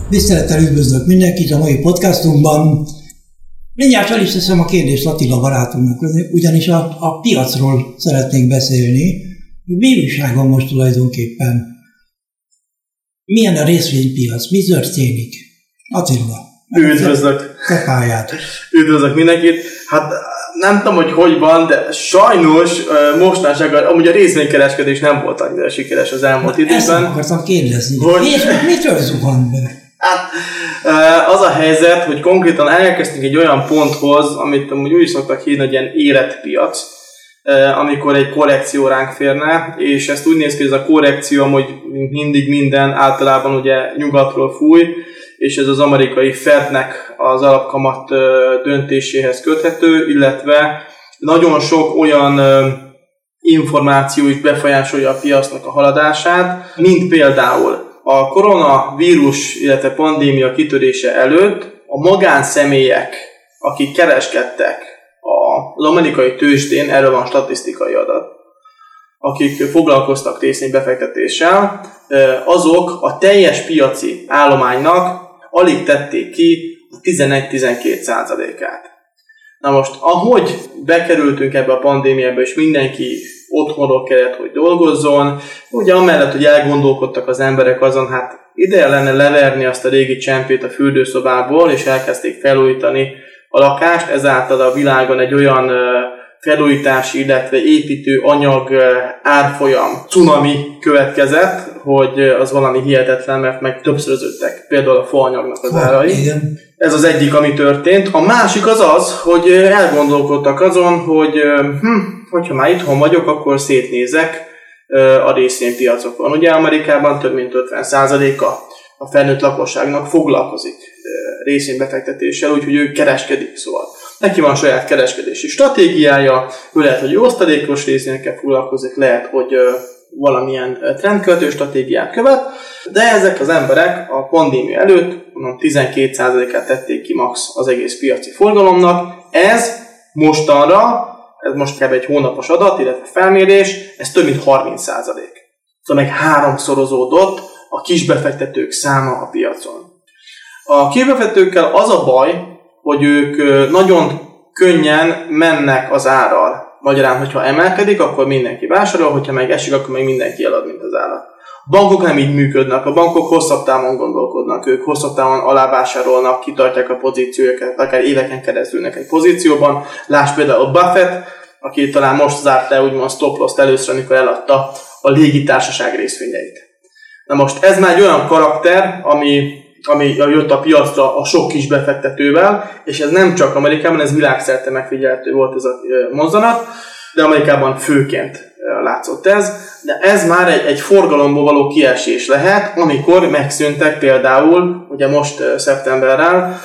Tisztelettel üdvözlök mindenkit a mai podcastunkban. Mindjárt fel is teszem a kérdést Attila barátunknak, ugyanis a piacról szeretnénk beszélni. Mi újságon most tulajdonképpen? Milyen a részvénypiac? Mi történik? Attila. Üdvözlök! Te pályát. Üdvözlök mindenkit! Hát nem tudom, hogy van, de sajnos mostanság amúgy a részvénykereskedés nem volt annyira sikeres az elmúlt időben. Ezt akartam kérdezni. Mitől zuhant be? Hát, az a helyzet, hogy konkrétan elkezdtünk egy olyan ponthoz, amit amúgy úgy szoktak hívni, hogy ilyen érett piac, amikor egy korrekció ránk férne, és ezt úgy néz ki, hogy ez a korrekció amúgy mindig minden általában ugye nyugatról fúj, és ez az amerikai Fednek az alapkamat döntéséhez köthető, illetve nagyon sok olyan információ is befolyásolja a piacnak a haladását, mint például a koronavírus, illetve pandémia kitörése előtt a magánszemélyek, akik kereskedtek az amerikai tőzsdén, erről van statisztikai adat, akik foglalkoztak részvénybefektetéssel, azok a teljes piaci állománynak alig tették ki a 11-12%-át. Na most, ahogy bekerültünk ebbe a pandémiába, és mindenki otthonról kellett, hogy dolgozzon, ugye amellett, hogy elgondolkodtak az emberek azon, hát ideje lenne leverni azt a régi csempét a fürdőszobából, és elkezdték felújítani a lakást, ezáltal a világon egy olyan felújítási, illetve építő anyag árfolyam cunami következett, hogy az valami hihetetlen, mert meg többszöröződtek például a faanyagnak az árai. Ez az egyik, ami történt. A másik az, hogy elgondolkodtak azon, hogy hogyha már itthon vagyok, akkor szétnézek a részvénypiacokon. Ugye Amerikában több mint 50%-a a felnőtt lakosságnak foglalkozik részvénybefektetéssel, úgyhogy ő kereskedik, szóval neki van saját kereskedési stratégiája, ő lehet, hogy osztalékos részvényekkel foglalkozik, lehet, hogy valamilyen trendkövető stratégiát követ, de ezek az emberek a pandémia előtt 12%-át tették ki max az egész piaci forgalomnak. Ez mostanra, ez most kb. Egy hónapos adat, illetve felmérés, ez több mint 30%. Szóval meg háromszorozódott a kisbefektetők száma a piacon. A kisbefektetőkkel az a baj, hogy ők nagyon könnyen mennek az árral. Magyarán, hogyha emelkedik, akkor mindenki vásárol, hogyha meg esik, akkor meg mindenki elad, mint az állat. A bankok nem így működnek, a bankok hosszabb távon gondolkodnak, ők hosszabb távon alávásárolnak, kitartják a pozíciójukat, akár éveken keresztülnek egy pozícióban. Lásd például Buffett, aki talán most zárt le úgymond stop loss-t először, amikor eladta a légitársaság részvényeit. Na most ez már egy olyan karakter, ami jött a piacra a sok kis befektetővel, és ez nem csak Amerikában, ez világszerte megfigyelhető volt ez a mozzanat, de Amerikában főként látszott ez, de ez már egy forgalomból való kiesés lehet, amikor megszűntek például, ugye most szeptemberrel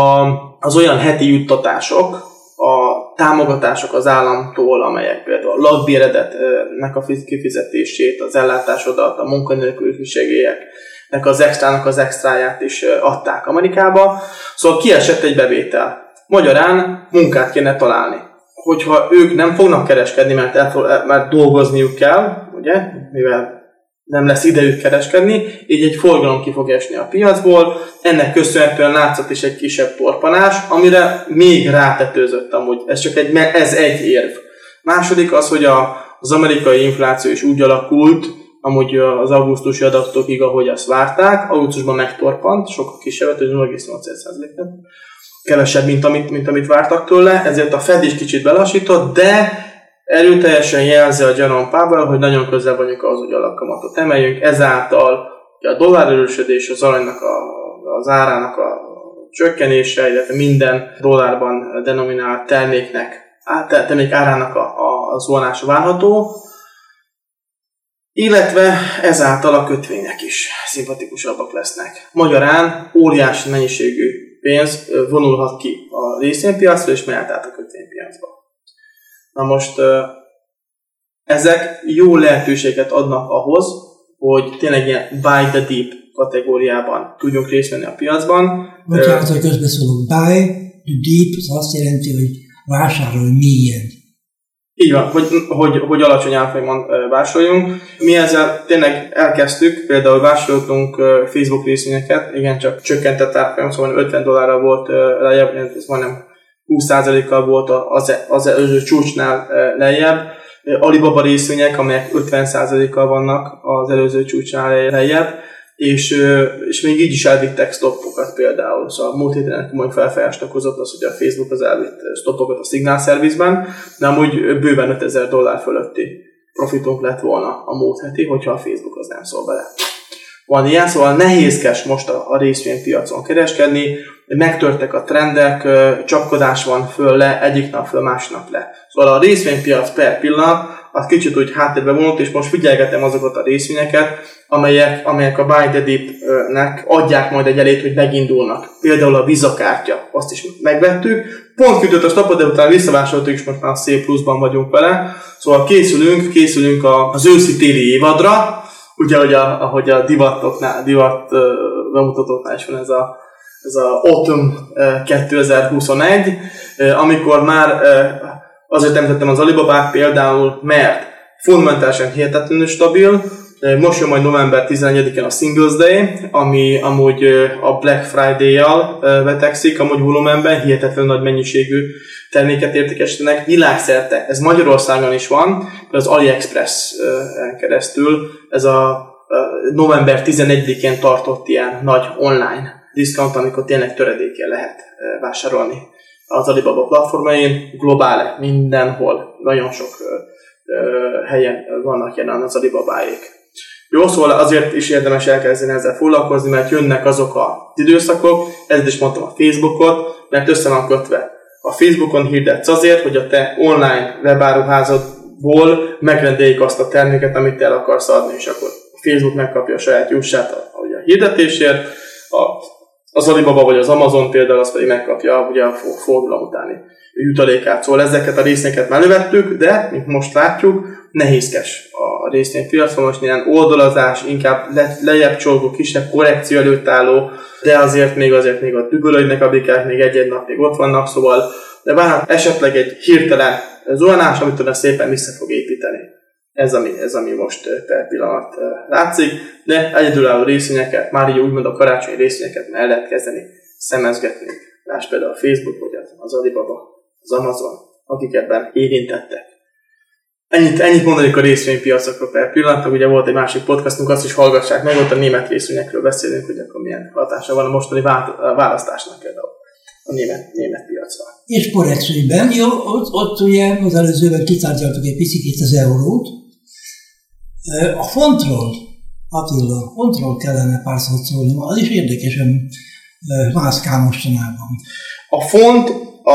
az olyan heti juttatások, a támogatások az államtól, amelyek például a lakbéredetnek a kifizetését, az ellátásodat, a munkanélküli segélyeknek az extráját is adták Amerikába. Szóval kiesett egy bevétel. Magyarán munkát kéne találni. Hogyha ők nem fognak kereskedni, mert dolgozniuk kell, ugye, mivel nem lesz idejük kereskedni, így egy forgalom ki fog esni a piacból. Ennek köszönhetően látszott is egy kisebb torpanás, amire még rátetőzött amúgy. Ez egy érv. Második az, hogy az amerikai infláció is úgy alakult, amúgy az augusztusi adatokig, ahogy azt várták. Augusztusban megtorpant, sokkal kisebbet, hogy 0,8%-et. Kevesebb, mint amit vártak tőle, ezért a Fed is kicsit belassított, de erőteljesen jelzi a Jerome Powell, hogy nagyon közel vagyunk ahhoz, hogy alapkamatot emeljünk, ezáltal a dollár erősödés, az aranynak az árának a csökkenése, illetve minden dollárban denominált termék árának a zuhanása várható, illetve ezáltal a kötvények is szimpatikusabbak lesznek. Magyarán óriási mennyiségű pénz vonulhat ki a részvénypiacra, és mehet át a kötvénypiacba. Na most ezek jó lehetőséget adnak ahhoz, hogy tényleg ilyen buy the deep kategóriában tudjunk részt venni a piacban. Bocsánat, hogy közbeszólok. Buy the deep az azt jelenti, hogy vásárolj mélyen. Így van, hogy alacsony árfolyamon vásoljunk. Mi ezzel tényleg elkezdtük, például vásároltunk Facebook részvényeket, igen, csak csökkentett árfolyam, szóval $50 volt lejjebb, ez majdnem 20%-kal volt az előző csúcsnál lejjebb. Alibaba részvények, amelyek 50%-kal vannak az előző csúcsnál lejjebb, és még így is elvittek stoppokat például. Szóval múlt héten komoly felfájást okozott az, hogy a Facebook az elvitt stoppokat a Signal Service-ben, de amúgy bőven $5000 fölötti profitunk lett volna a múlt heti, hogyha a Facebook az nem szól bele. Van ilyen, szóval nehézkes most a részvénypiacon kereskedni, megtörtek a trendek, csapkodás van föl le, egyik nap föl, másnap le. Szóval a részvénypiac per pillanat az kicsit úgy háttérbe vonult, és most figyelgetem azokat a részvényeket, amelyek a Buy the Dip-nek adják majd egy elét, hogy megindulnak. Például a Visa kártya, azt is megvettük. Pont küldött a stopot, de utána visszavásároltuk, és most már szép pluszban vagyunk vele. Szóval készülünk az őszi-téli évadra, ugye, ahogy a divat bemutatóknál is van ez a Autumn 2021, amikor már azért említettem az Alibabát például, mert fundamentálisan hihetetlenül stabil. Most jön majd november 11-én a Singles Day, ami amúgy a Black Friday-jal vetekszik, amúgy volumenben hihetetlenül nagy mennyiségű terméket értékesítenek világszerte. Ez Magyarországon is van, az AliExpress-en keresztül. Ez a november 11-én tartott ilyen nagy online discount, amikor tényleg töredékkel lehet vásárolni az Alibaba platformjain, globále, mindenhol, nagyon sok helyen vannak jelen az Alibabáék. Jó, szóval azért is érdemes elkezdeni ezzel foglalkozni, mert jönnek azok az időszakok, ezért is mondtam a Facebookot, mert össze van kötve. A Facebookon hirdetsz azért, hogy a te online webáruházadból megrendeljék azt a terméket, amit te el akarsz adni, és akkor a Facebook megkapja a saját jussát a hirdetésért, az Alibaba vagy az Amazon például azt pedig megkapja ugye a forgalom utáni jutalékát. Szóval ezeket a részvényeket már lövettük, de, mint most látjuk, nehézkes a részvénypiacon, most ilyen oldalazás, inkább lejjebb csorgó, kisebb korrekció előtt álló, de azért még ott dübölődnek a bikák, még egy-egy nap még ott vannak, szóval de várhat esetleg egy hirtelen zuhanás, amit szépen vissza fog építeni. Ez, ami most per pillanat látszik, de egyedülálló részvényeket, már így úgymond a karácsonyi részvényeket el lehet kezdeni szemezgetni. Lásd például a Facebook, vagy az Alibaba, az Amazon, akik ebben érintettek. Ennyit mondanék a részvénypiacokról per pillanatban. Ugye volt egy másik podcastunk, azt is hallgassák meg, ott a német részvényekről beszélünk, hogy akkor milyen hatása van a mostani választásnak például a német piacra. És korrekcióban, jó, ott ugye az előzőben kitárgyaltuk egy picit az eurót. A fontról, Attila, fontról kellene pár szót szólni, az is érdekesen mászkál mostanában. A font,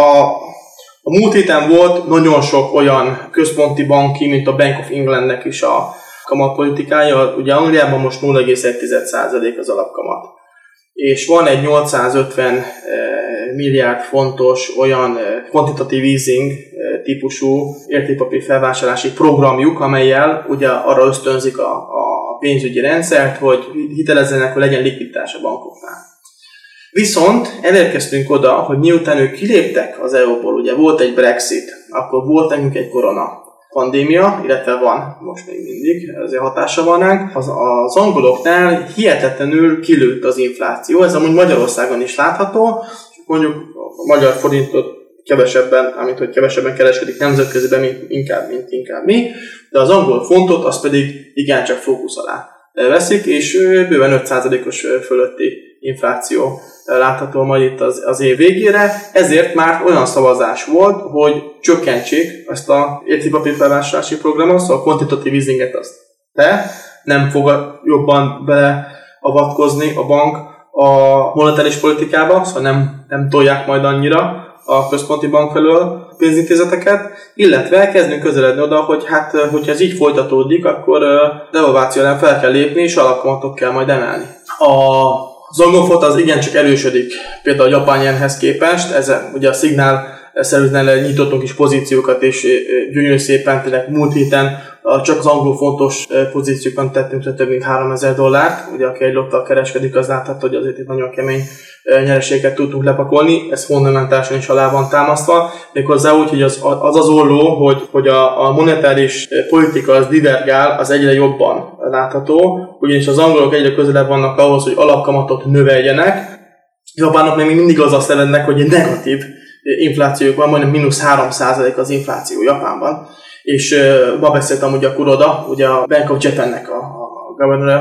a múlt héten volt nagyon sok olyan központi banki, mint a Bank of Englandnek is a kamatpolitikája. Ugye Angliában most 0,1% az alapkamat. És van egy 850 milliárd fontos olyan quantitative easing típusú értékpapír felvásárlási programjuk, amellyel ugye arra ösztönzik a pénzügyi rendszert, hogy hitelezzenek, hogy legyen likviditás a bankoknál. Viszont elérkeztünk oda, hogy miután ők kiléptek az EU-ból, ugye volt egy Brexit, akkor volt nekünk egy korona pandémia, illetve van most még mindig, azért hatása van ránk. Az angoloknál hihetetlenül kilőtt az infláció, ez amúgy Magyarországon is látható, mondjuk a magyar forintot kevesebben kereskedik nemzetköziben, mint inkább mi, de az angol fontot az pedig igencsak fókusz alá veszik, és bőven 5%-os fölötti infláció látható majd itt az év végére, ezért már olyan szavazás volt, hogy csökkentsék ezt a értékpapírfelvásárlási programot, szóval a quantitative easinget azt nem fog jobban beleavatkozni a bank a monetáris politikába, szóval nem tolják majd annyira a központi bank felől pénzintézeteket, illetve kezdünk közeledni oda, hogy hogyha ez így folytatódik, akkor devalváció ellen fel kell lépni, és alapkamatot kell majd emelni. Az angol font az igencsak erősödik, például a japán jenhez képest, ez ugye a Signal szerűen nyitottunk is pozíciókat, és gyönyörű szépen tényleg múlt héten csak az angol fontos pozíciókon tettünk le több mint $3000. Ugye aki egy lottal kereskedik, az láthatta, hogy azért itt nagyon kemény nyereséget tudtunk lepakolni, ez fundamentálisan is alá van támasztva, méghozzá úgy, hogy az olló, hogy a monetáris politika az divergál, az egyre jobban látható, ugyanis az angolok egyre közelebb vannak ahhoz, hogy alapkamatot növeljenek, Japánok még mindig azzal szenvednek, hogy egy negatív inflációjuk van, majdnem -3% az infláció Japánban. És ma beszéltem ugye a Kuroda, ugye a Bank of Japannek a governor,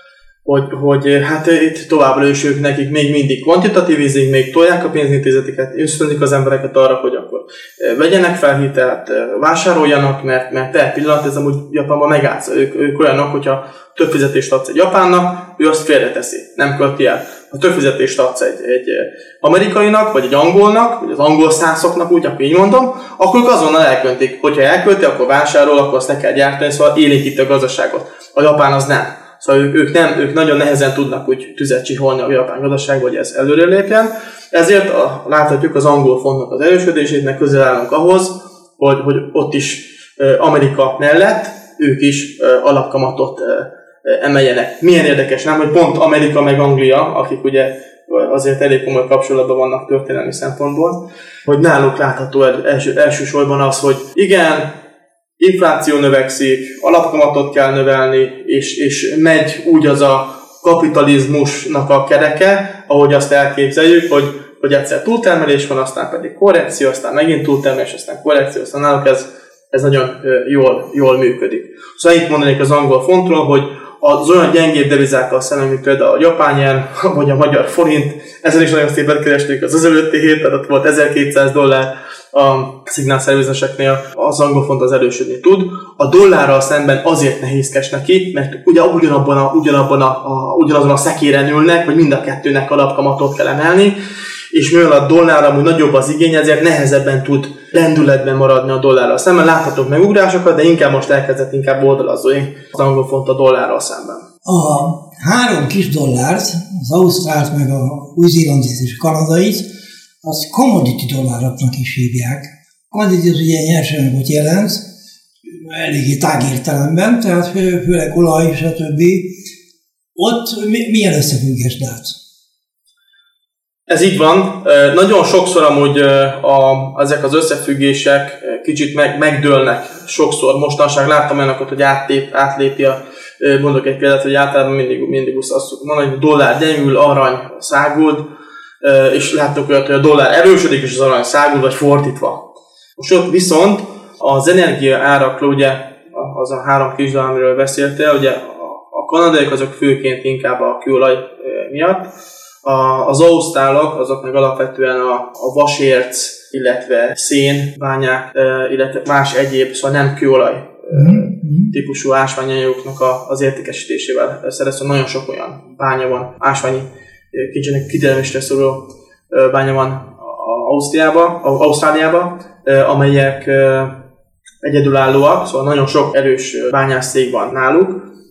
hogy hát itt továbbra is ők nekik még mindig kvantitatív easing, még tolják a pénzintézeteket, ösztönzik az embereket arra, hogy akkor vegyenek fel hitelt, vásároljanak, mert per pillanat ez amúgy Japánban megállsz. Ők olyanok, hogyha több fizetést adsz egy japánnak, ő azt félreteszi, nem költi el. Ha több fizetést adsz egy amerikainak, vagy egy angolnak, vagy az angol szászoknak, úgy, akkor így mondom, akkor ők azonnal elköntik. Hogyha elkölti, akkor vásárol, akkor azt le kell gyártani, szóval élénkíti a gazdaságot. A japán az nem. Szóval ők nagyon nehezen tudnak úgy tüzet csiholni a japán gazdaságba, hogy ez előrelépjen. Ezért láthatjuk az angol fontnak az erősödését, meg közel állunk ahhoz, hogy ott is Amerika mellett ők is alapkamatot emeljenek. Milyen érdekes, nem, hogy pont Amerika meg Anglia, akik ugye azért elég komoly kapcsolatban vannak történelmi szempontból, hogy náluk látható elsősorban az, hogy igen, infláció növekszik, alapkamatot kell növelni, és megy úgy az a kapitalizmusnak a kereke, ahogy azt elképzeljük, hogy egyszer túltermelés van, aztán pedig korrekció, aztán megint túltermelés, aztán korrekció, aztán náluk ez nagyon jól működik. Szóval itt mondanék az angol fontról, hogy az olyan gyengébb devizákkal szemben, mint például a japán yen, vagy a magyar forint, ezen is nagyon szépen kerestünk az előtti héten, ott volt $1200 a szignálszervizeseknél, az angol font az erősödni tud. A dollárral szemben azért nehézkes neki, mert ugye ugyanazon a szekéren ülnek, hogy mind a kettőnek alapkamatot kell emelni, és mivel a dollárra amúgy nagyobb az igény, ezért nehezebben tud lendületben maradni a dollárral szemben. Láthatunk megugrásokat, de inkább most elkezdett inkább oldalazni az angol font a dollárral szemben. A 3 kis dollárt, az ausztrált, meg a új-zélandit és a kanadait, azt commodity dollároknak is hívják. Commodity az ugye nyersanyagot jelent, eléggé tágértelemben, tehát főleg olaj, stb. Ott milyen összefüggést látsz? Ez így van. Nagyon sokszor amúgy ezek az összefüggések kicsit megdőlnek sokszor. Mostanság láttam olyanokat, hogy átlépi mondok egy példát, hogy általában mindig azt mondani, hogy a dollár gyengül, arany száguld, és láttuk olyat, hogy a dollár erősödik, és az arany száguld, vagy fordítva. Most ott viszont az energia árakról, ugye az a 3 kis dollár, amiről beszéltél, ugye a kanadaiak azok főként inkább a kőolaj miatt, az ausztrálok, azok meg alapvetően a vasérc, illetve szénbányák, illetve más egyéb, szóval nem kőolaj típusú ásványanyagoknak az értékesítésével szerezve. Nagyon sok olyan bánya van, ásványi kitermelésre szoruló bánya van Ausztráliában, amelyek egyedülállóak, szóval nagyon sok erős bányászcég van náluk,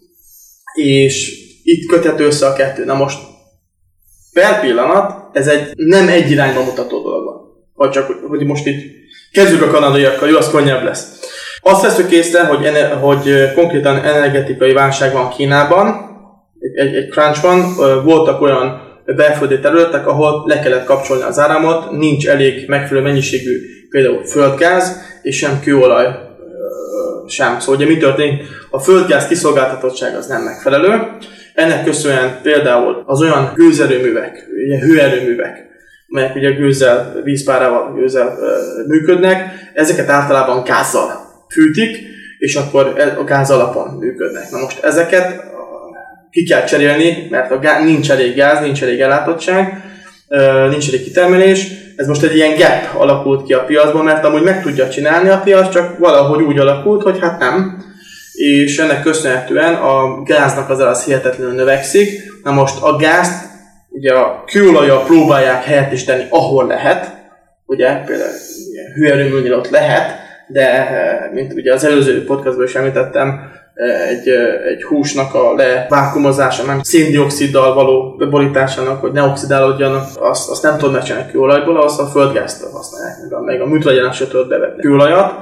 és itt köthető össze a kettő. Na most per pillanat ez nem egy irányba mutató dolog van. Vagy csak, hogy most így kezdjük a kanadaiakkal, jó, az könnyebb lesz. Azt veszük észre, hogy konkrétan energetikai válság van Kínában, egy crunch van, voltak olyan belföldi területek, ahol le kellett kapcsolni az áramot, nincs elég megfelelő mennyiségű például földgáz, és sem kőolaj sem. Szóval ugye mi történik? A földgáz kiszolgáltatottság az nem megfelelő. Ennek köszönően például az olyan gőzerőművek, ugye hőerőművek, melyek ugye gőzzel, vízpárával gőzzel működnek, ezeket általában gázzal fűtik, és akkor a gáz alapon működnek. Na most ezeket ki kell cserélni, mert nincs elég gáz, nincs elég ellátottság, nincs elég kitermelés. Ez most egy ilyen gap alakult ki a piacban, mert amúgy meg tudja csinálni a piac, csak valahogy úgy alakult, hogy hát nem. És ennek köszönhetően a gáznak az ára hihetetlenül növekszik. Na most a gázt ugye a kőolajjal próbálják helyettesíteni, ahol lehet. Ugye például hőerőműnél ott lehet, de mint ugye az előző podcastban is említettem, egy húsnak a levákuumozása, nem széndioxiddal való beborításának, hogy ne oxidálódjanak, azt nem tudod megcsinálni kőolajból, azt a földgázt használják, meg a műtrágyánál se tudod bevetni kőolajat,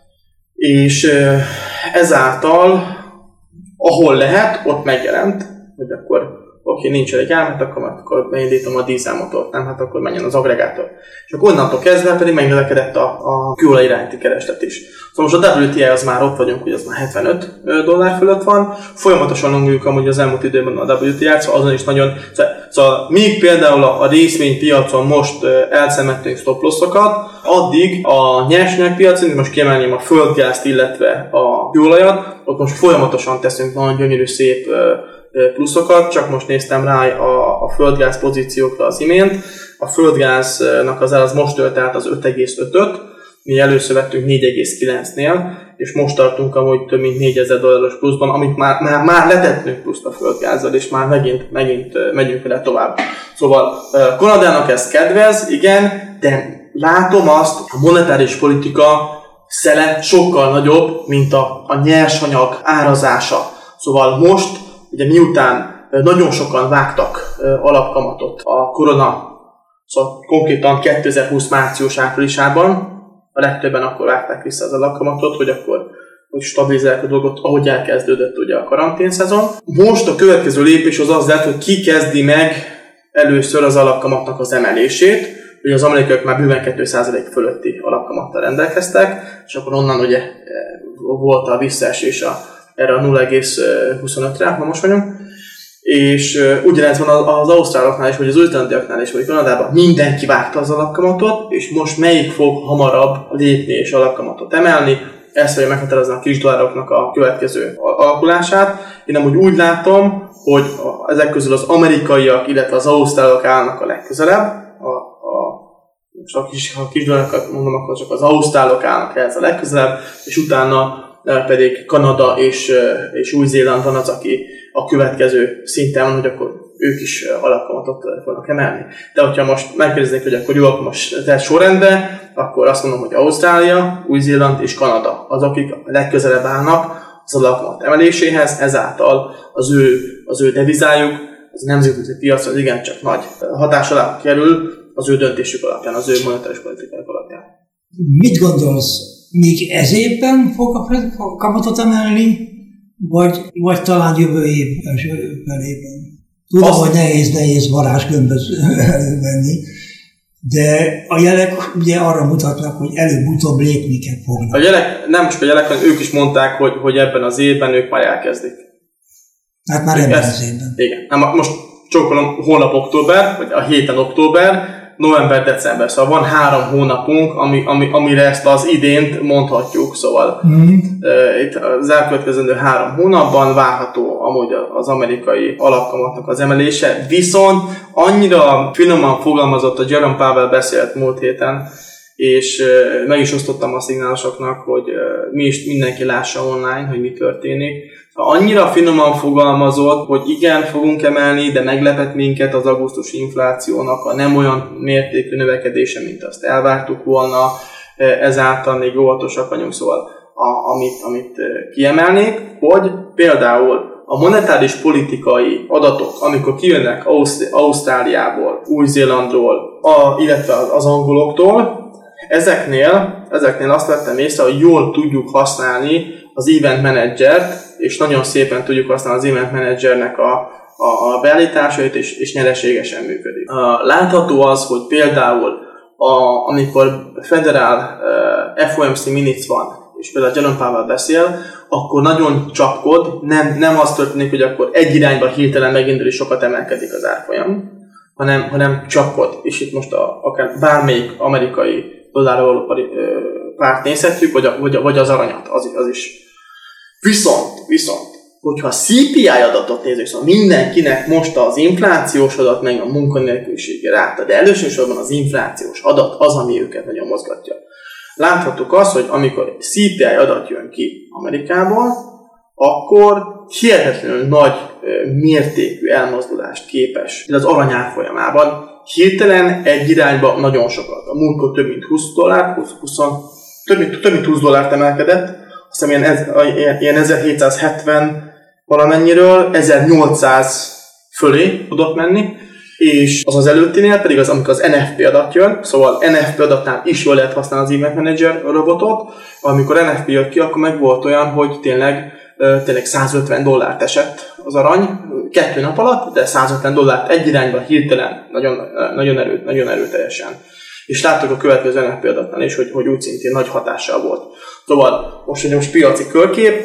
és ezáltal, ahol lehet, ott megjelent, hogy akkor oké, nincs elég ám, hát akkor beindítom a dízelmotort, nem, hát akkor menjen az agregátor. És akkor onnantól kezdve pedig megnövekedett a kőolaj iránti kereslet is. Szóval most a WTI az már ott vagyunk, hogy az már $75 fölött van, folyamatosan longoljuk amúgy az elmúlt időben a WTI-t, szóval azon is nagyon... Szóval míg például a részvénypiacon most elszenvedtünk stop-lossokat, addig a nyersanyagpiacon, most kiemelném a földgázt, illetve a kőolajat, ott most folyamatosan teszünk nagyon gyönyörű szép pluszokat, csak most néztem rá a földgáz pozíciókra az imént. A földgáznak az ára most tölt át az 5,5-öt, mi először vettünk 4,9-nél, és most tartunk amúgy több mint $4000 pluszban, amit már letettünk pluszt a földgázzal, és már megint megyünk vele tovább. Szóval Kanadának ez kedvez, igen, de látom azt, a monetáris politika szele sokkal nagyobb, mint a nyersanyag árazása. Szóval most, ugye miután nagyon sokan vágtak alapkamatot a korona, szóval konkrétan 2020 március-áprilisában, a legtöbben akkor vágták vissza az alapkamatot, hogy akkor stabilizálják a dolgot, ahogy elkezdődött ugye a karanténszezon. Most a következő lépés az lehet, hogy ki kezdi meg először az alapkamatnak az emelését. Ugye az amerikaiak már bőven 2% fölötti alapkamattal rendelkeztek, és akkor onnan ugye volt a visszaesés erre a 0,25-re, ma most vagyunk. És ugyanez van az ausztráloknál is, vagy az új-zélandiaknál is, vagy Kanadában. Mindenki vágta az alapkamatot, és most melyik fog hamarabb lépni és alapkamatot emelni, ez fogja meghatározni a kis dollároknak a következő alakulását. Én amúgy úgy látom, hogy ezek közül az amerikaiak, illetve az ausztrálok állnak a legközelebb. Ha kis dollárokat mondom, akkor csak az ausztrálok állnak ehhez a legközelebb, és utána pedig Kanada és Új-Zéland van az, aki a következő szinten van, hogy akkor ők is alapkamatot fognak emelni. De hogyha most megkérdeznék, hogy akkor jó, akkor most tehát sorrendben, akkor azt mondom, hogy Ausztrália, Új-Zéland és Kanada az, akik a legközelebb állnak az alapkamat emeléséhez, ezáltal az ő devizájuk, az a nemzetközi piacra az igencsak nagy hatás alá kerül az ő döntésük alapján, az ő monetáris politikák alapján. Mit gondolsz, még ez évben fog a kamatot emelni, vagy talán jövő év első felében? Tudom, hogy nehéz varázsgömböt elővenni, de a jelek ugye arra mutatnak, hogy előbb-utóbb lépni fognak. A jelek, nem csak a jelek, hanem ők is mondták, hogy ebben az évben ők már elkezdik. Hát már ebben az évben. Igen. Most csókolom, holnap október, vagy a héten október, november-december, szóval van 3 hónapunk, amire ezt az idént mondhatjuk, szóval itt az elkövetkezendő 3 hónapban várható amúgy az amerikai alapkamatnak az emelése, viszont annyira finoman fogalmazott, a Jerome Powell beszélt múlt héten, és meg is osztottam a szignálosoknak, hogy mindenki lássa online, hogy mi történik. Annyira finoman fogalmazott, hogy igen, fogunk emelni, de meglepett minket az augusztusi inflációnak a nem olyan mértékű növekedése, mint azt elvártuk volna, ezáltal még óvatosak vagyunk, szóval amit kiemelnék, hogy például a monetáris politikai adatok, amikor kijönnek Ausztráliából, Új-Zélandról, illetve az angoloktól, ezeknél azt vettem észre, hogy jól tudjuk használni az event managert, és nagyon szépen tudjuk használni az event managernek a beállításait, és nyereségesen működik. Látható az, hogy például amikor federal FOMC minutes van, és például Jerome Powell beszél, akkor nagyon csapkod, nem az történik, hogy akkor egy irányba hirtelen megindul és sokat emelkedik az árfolyam, hanem csapkod. És itt most akár bármelyik amerikai dollárra való párt nézhetjük, vagy az aranyat, az is. Viszont, hogyha a CPI adatot nézzük, szóval mindenkinek most az inflációs adat, meg a munkanélküliségi ráta, de elsősorban az inflációs adat az, ami őket nagyon mozgatja. Láthattuk azt, hogy amikor CPI adat jön ki Amerikából, akkor hihetetlenül nagy mértékű elmozdulást képes az arany árfolyamában. Hirtelen egy irányba nagyon sokat. A múltkor több mint $20, több mint $20 emelkedett, azt hiszem ilyen 1770 valamennyiről 1800 fölé tudott menni, és az előttinél pedig az, amikor az NFP adat jön, szóval NFP adatnál is jól lehet használni az Event Manager robotot, amikor NFP jött ki, akkor meg volt olyan, hogy tényleg $150 esett az arany 2 nap alatt, de $150 egy irányba hirtelen, nagyon erőteljesen. És láttuk a következő NFP adatnál is, hogy úgy szintén nagy hatással volt. Szóval most piaci körkép,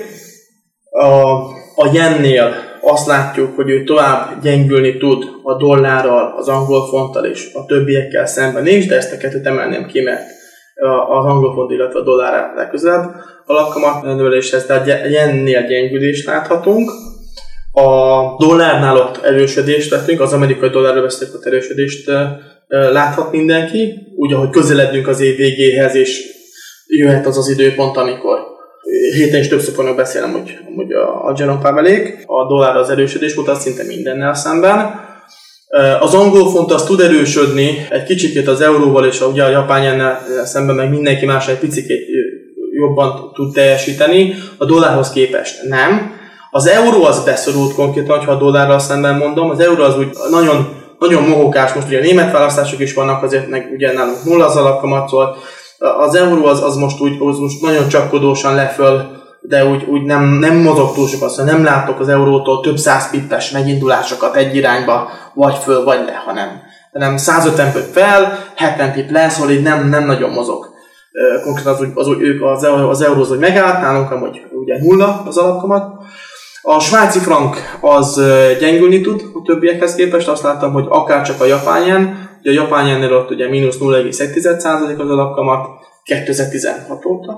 a yennél azt látjuk, hogy ő tovább gyengülni tud a dollárral, az angol fonttal és a többiekkel szemben is, de ezt a kettőt emelném ki, mert az angol font, illetve a dollár legközelebb alapkamat növeléshez, tehát yennél gyengülést láthatunk. A dollárnál ott erősödést vettünk, az amerikai dollárra vesztük, ott erősödést láthat mindenki, úgy, ahogy közeledünk az év végéhez, és jöhet az az időpont, amikor héten is többször fognak beszélni, hogy a Jerome Powellék, a dollár az erősödés mutat szinte mindennel szemben. Az angol font az tud erősödni, egy kicsikét az euróval és ugye a japán jennel szemben meg mindenki más egy picikét jobban tud teljesíteni, a dollárhoz képest nem. Az euró az beszorult konkrétan, ha a dollárral szemben mondom, az euró az úgy nagyon mohókás, most ugye a német választások is vannak, azért meg ugye nálunk 0 az alapkamat, szóval az euró az most nagyon csapkodósan leföl, de úgy nem mozog túl sokat, szóval nem látok az eurótól több 100 pippes megindulásokat egy irányba, vagy föl, vagy le, hanem 150 pip fel, 70 pip le, szóval így nem nagyon mozog. Konkrétan az euró az, hogy megállt, nálunk amúgy ugye 0 az alapkamat. A svájci frank az gyengülni tud a többiekhez képest, azt láttam, hogy akár csak a japán yen, ugye a japán yennél ott ugye mínusz 0,1% az alapkamat 2016 óta.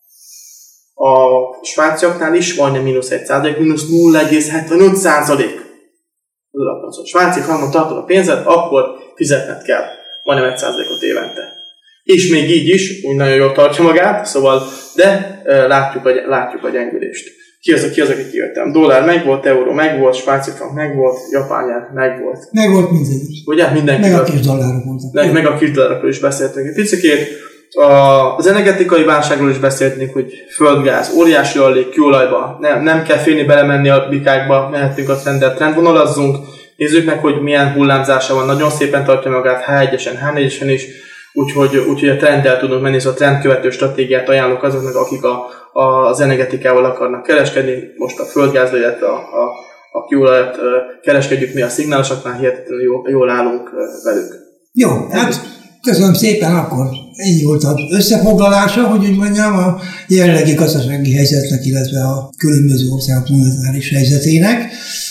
A svájciaknál is majdnem mínusz 1%, mínusz 0,75% az alapkamat. A svájci frankon tartod a pénzed, akkor fizetned kell majdnem 1%-ot évente. És még így is úgy nagyon jól tartja magát, szóval, de látjuk a gyengülést. Ki az, aki kijöttem? Dollár megvolt, euró megvolt, svájci frank megvolt, japán yen megvolt. Megvolt mindegyik. Ugye? Mindenki. Meg a kis dollárok voltak. Meg a kis dollárokról is beszéltünk egy picikét. Az energetikai válságról is beszéltünk, hogy földgáz, óriási allék, kőolajba. Nem kell félni belemenni a bikákba, mehetünk a trendet, trendvonalazzunk. Nézzük meg, hogy milyen hullámzása van. Nagyon szépen tartja magát H1-esen, H4-esen is. Úgyhogy a trenddel tudunk menni, szóval a trendkövető stratégiát ajánlok azoknak, akik az energetikával akarnak kereskedni. Most a földgázra, illetve a kőolajat kereskedjük mi a szignálosaknál, hihetetlenül jól állunk velük. Jó, hát köszönöm szépen, akkor ennyi volt az összefoglalása, hogy úgy mondjam, a jelenlegi gazdasági helyzetnek, illetve a különböző országok monetáris helyzetének.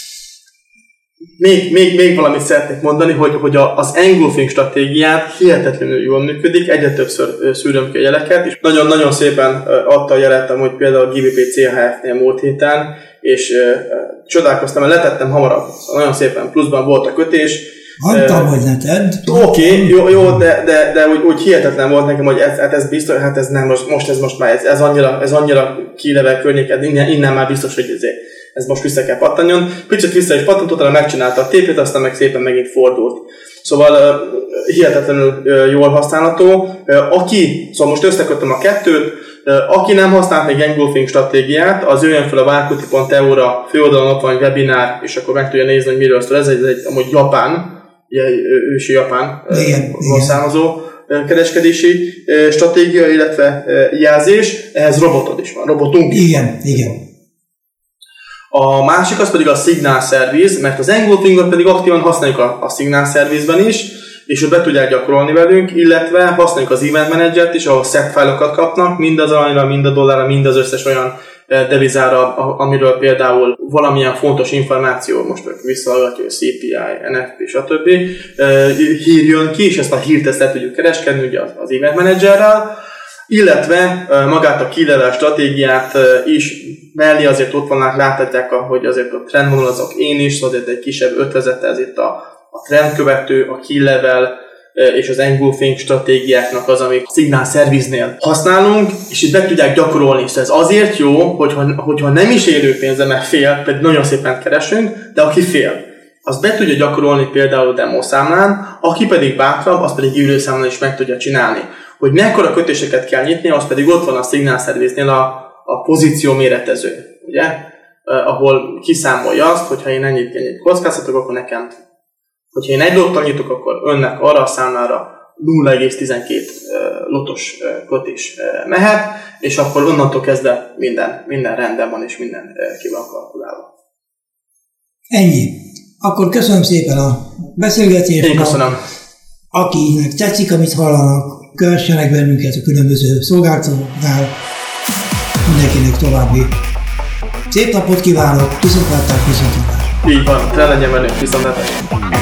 Még valamit szeretnék mondani, hogy az engulfing stratégiát hihetetlenül jól működik, egyre többször szűröm ki a jeleket, és nagyon-nagyon szépen adta a jeletem, hogy például a GBP CHF-nél múlt héten, és csodálkoztam, mert letettem hamarabb, szóval nagyon szépen pluszban volt a kötés. Mondtam, hogy ne tedd. Oké, jó, de úgy hihetetlen volt nekem, hogy ez biztos, hát ez nem, most már ez annyira kilevel környéken, innen már biztos, hogy ez most vissza kell pattanjon. Picit vissza is pattant, utána megcsinálta a tépét, aztán meg szépen megint fordult. Szóval hihetetlenül jól használható. Szóval most összekötöm a kettőt, aki nem használt még engulfing stratégiát, az jöjjön fel a várkuti.eu-ra, főoldalon ott van egy webinár, és akkor meg tudja nézni, hogy miről szól. Ez egy amúgy japán, ősi japán származó kereskedési stratégia, illetve jelzés. Ehhez robotod is van, robotunk. Igen. A másik az pedig a Signal Service, mert az engulfingot pedig aktívan használjuk a Signal Service-ben is, és ott be tudják gyakorolni velünk, illetve használjuk az Event Manager-t is, ahol set fájlokat kapnak, mind az aranyra, mind a dollárra, mind az összes olyan devizára, amiről például valamilyen fontos információ, most visszahallgatja, hogy CPI, NFP, stb. Hír jön ki, és ezt a hírt le tudjuk kereskedni ugye az Event Managerrel, illetve magát a key-level stratégiát is mellé azért ott vannak, láthatják, hogy azért a trendvonalazok én is, szóval azért egy kisebb ötvezete, ez itt a trendkövető, a key-level és az engulfing stratégiáknak az, amit a Signal Service-nél használunk, és itt be tudják gyakorolni. Szóval ez azért jó, hogyha nem is élő pénze, mert fél, pedig nagyon szépen keresünk, de aki fél, az be tudja gyakorolni például demoszámlán, aki pedig bátrabb, az pedig élőszámlán is meg tudja csinálni. Hogy mekkora kötéseket kell nyitni, az pedig ott van a Signal Service-nél a pozíció méretező, ugye? Ahol kiszámolja azt, hogyha én ennyit kockáztatok, akkor nekem, hogyha én egy lottal nyitok, akkor önnek arra a számlára 0,12 lotos kötés mehet, és akkor onnantól kezdve minden rendben van, és minden ki van kalkulálva. Ennyi. Akkor köszönöm szépen a beszélgetést. Én köszönöm. Akinek tetszik, amit hallanak, kövessenek bennünket a különböző szolgáltatóknál. Mindenkinek további szép napot kívánok, viszontlátás, viszontlátás. Így van, te legyen velünk, viszontlátás.